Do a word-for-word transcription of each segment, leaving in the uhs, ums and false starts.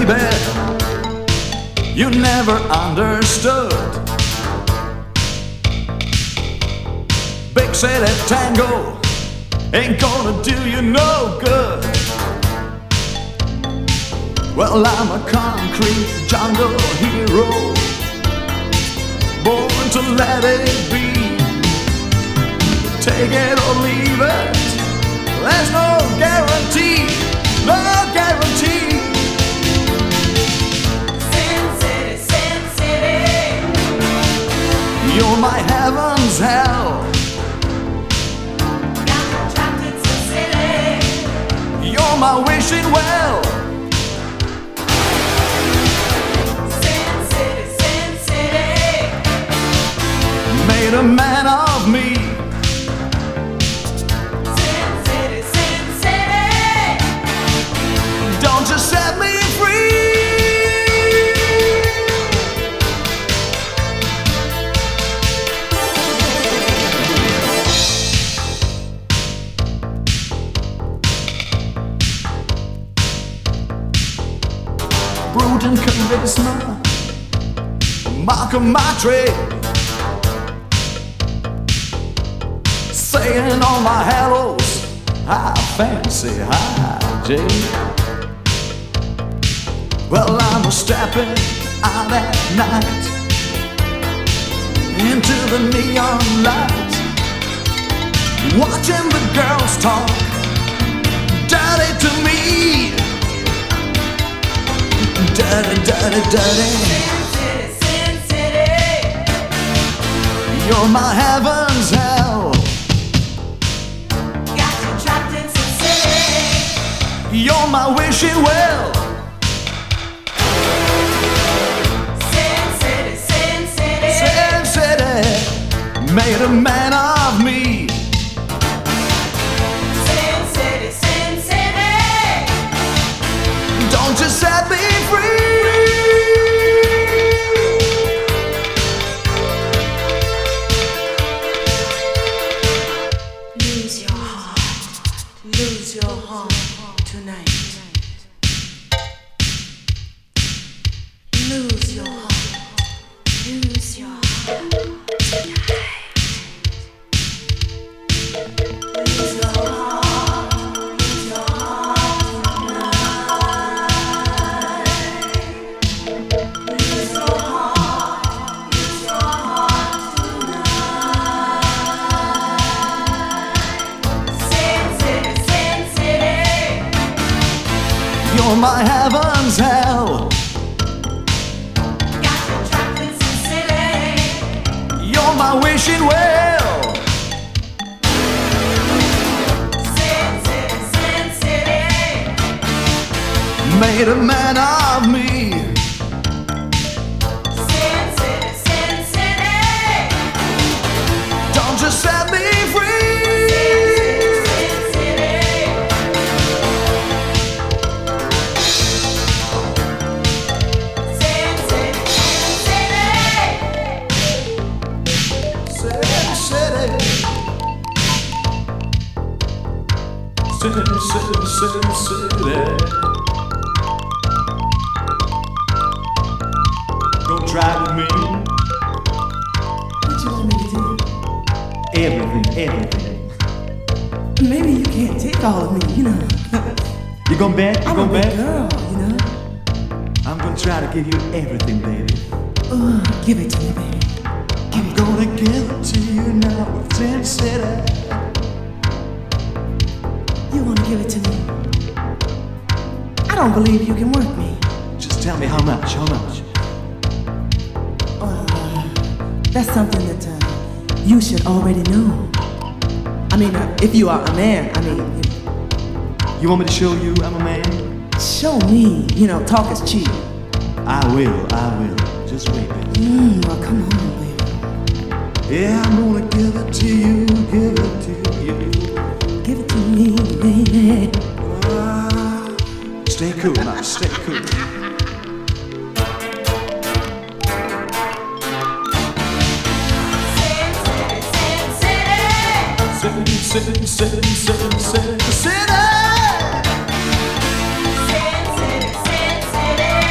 baby, you never understood. Big city tango ain't gonna do you no good. Well, I'm a concrete jungle hero, born to let it be. Take it or leave it, there's no guarantee, no guarantee. Sin City, Sin City, You're my heaven's hell. got me trapped in Sin City. You're my wishing well. Sin City, Sin City, Made a man of me. Sin City, Sin City, Don't you set me free. Brute and charisma, mark of my trade. Saying all my hellos, I fancy high Jane. Well, I'm stepping out at night into the neon light, watching the girls talk dirty to me. Dirty, dirty, dirty. Sin City, Sin City, You're my heaven's hell. got you trapped in Sin City. You're my wishing well. Sin City, Sin City, Sin City made a man of me. Sin City, Sin City, Don't you set me free. lose your heart, lose your heart tonight. Lose your heart, lose your heart tonight. Lose your heart, lose your heart tonight. Lose your heart, lose your heart tonight. Sin City, Sin City, You're my heaven's hell. got you trapped in Sin City. You're my wishing well. Sin City, Sin City, Made a man of me. Sin City, Sin City, Don't you set me free. Sin City, Sin City, Sin City, City, city, city, city, city. Don't try with me. What you want me to do? Everything, everything. Maybe you can't take all of me, you know. You gonna bet? You I'm a gonna big bet? girl, you know. I'm gonna try to give you everything, baby. Oh, give it to me, baby. I'm gonna give it to you now with Sin City. You want to give it to me? I don't believe you can work me. Just tell me how much, how much? Uh, that's something that uh, you should already know. I mean, uh, if you are a man, I mean, You want me to show you I'm a man? show me. You know, talk is cheap. I will, I will. Just wait, baby. Mm, well, come on, baby. Yeah, I'm gonna give it to you, give it to you. Give it to me, baby. Ah, stay cool now, stay cool. City, city, city, city, city. Sin City, Sin City.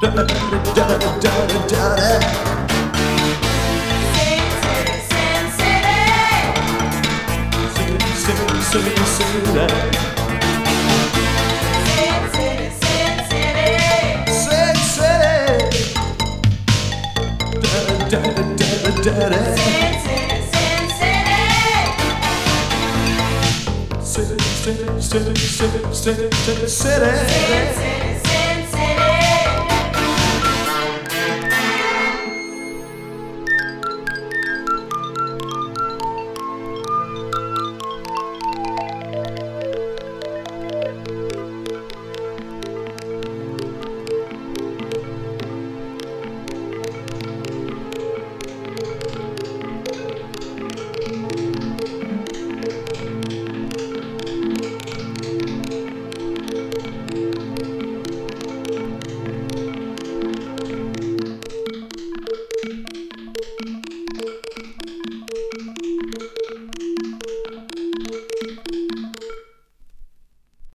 City, city, city, city, city, city, city.